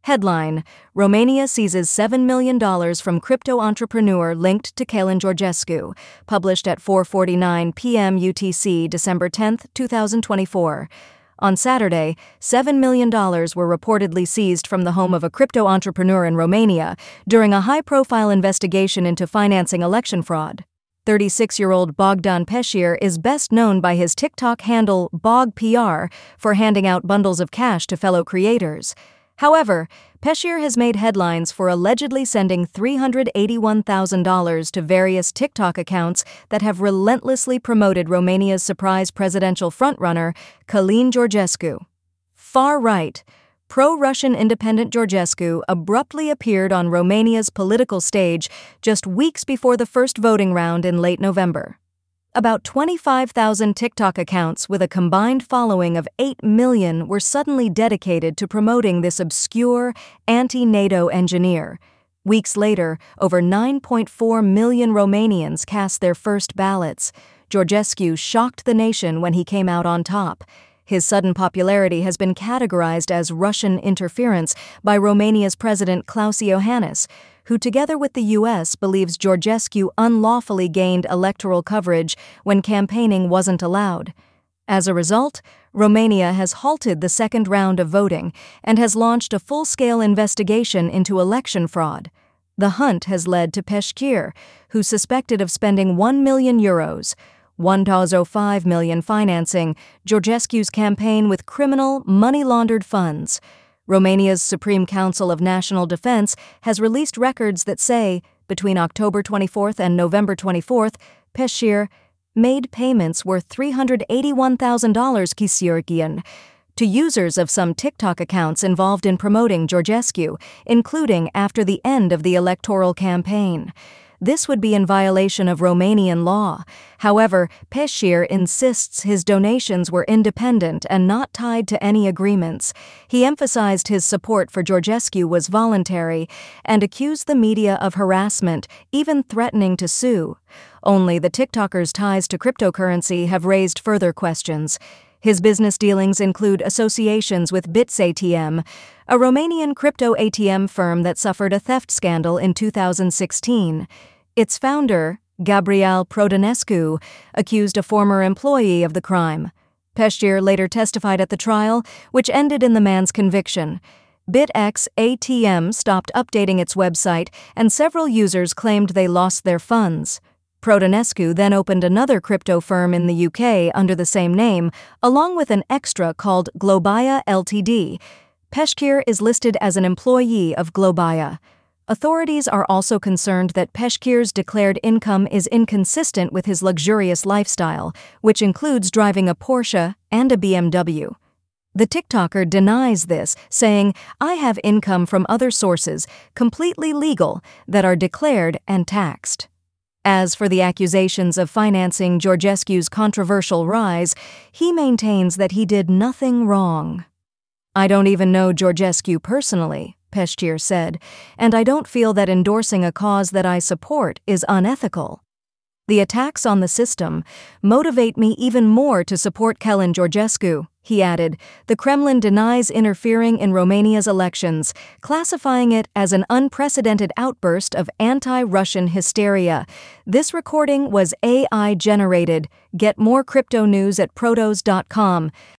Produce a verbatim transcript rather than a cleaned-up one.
Headline: Romania seizes seven million dollars from crypto entrepreneur linked to Călin Georgescu, published at four forty-nine p m U T C, December tenth, two thousand twenty-four. On Saturday, seven million dollars were reportedly seized from the home of a crypto entrepreneur in Romania during a high-profile investigation into financing election fraud. thirty-six-year-old Bogdan Peșir is best known by his TikTok handle BogPR for handing out bundles of cash to fellow creators. However, Peșir has made headlines for allegedly sending three hundred eighty-one thousand dollars to various TikTok accounts that have relentlessly promoted Romania's surprise presidential frontrunner, Călin Georgescu. Far-right, pro-Russian independent Georgescu abruptly appeared on Romania's political stage just weeks before the first voting round in late November. About twenty-five thousand TikTok accounts with a combined following of eight million were suddenly dedicated to promoting this obscure, anti-NATO engineer. Weeks later, over nine point four million Romanians cast their first ballots. Georgescu shocked the nation when he came out on top. His sudden popularity has been categorized as Russian interference by Romania's President Klaus Iohannis, who together with the U S believes Georgescu unlawfully gained electoral coverage when campaigning wasn't allowed. As a result, Romania has halted the second round of voting and has launched a full-scale investigation into election fraud. The hunt has led to Peșir, who's suspected of spending one million euros, one point five million financing Georgescu's campaign with criminal, money-laundered funds. Romania's Supreme Council of National Defense has released records that say, between October twenty-fourth and November twenty-fourth, Peșir made payments worth three hundred eighty-one thousand dollars to users of some TikTok accounts involved in promoting Georgescu, including after the end of the electoral campaign. This would be in violation of Romanian law. However, Peșir insists his donations were independent and not tied to any agreements. He emphasized his support for Georgescu was voluntary and accused the media of harassment, even threatening to sue. Only the TikToker's ties to cryptocurrency have raised further questions. His business dealings include associations with BitsATM, a Romanian crypto A T M firm that suffered a theft scandal in two thousand sixteen. Its founder, Gabriel Prodanescu, accused a former employee of the crime. Peșir later testified at the trial, which ended in the man's conviction. BitsATM stopped updating its website, and several users claimed they lost their funds. Prodanescu then opened another crypto firm in the U K under the same name, along with an extra called Globia Limited. Peșir is listed as an employee of Globia. Authorities are also concerned that Peșir's declared income is inconsistent with his luxurious lifestyle, which includes driving a Porsche and a B M W. The TikToker denies this, saying, "I have income from other sources, completely legal, that are declared and taxed." As for the accusations of financing Georgescu's controversial rise, he maintains that he did nothing wrong. "I don't even know Georgescu personally," Peșir said, "and I don't feel that endorsing a cause that I support is unethical. The attacks on the system motivate me even more to support Călin Georgescu," he added. The Kremlin denies interfering in Romania's elections, classifying it as an unprecedented outburst of anti-Russian hysteria. This recording was A I generated. Get more crypto news at protos dot com.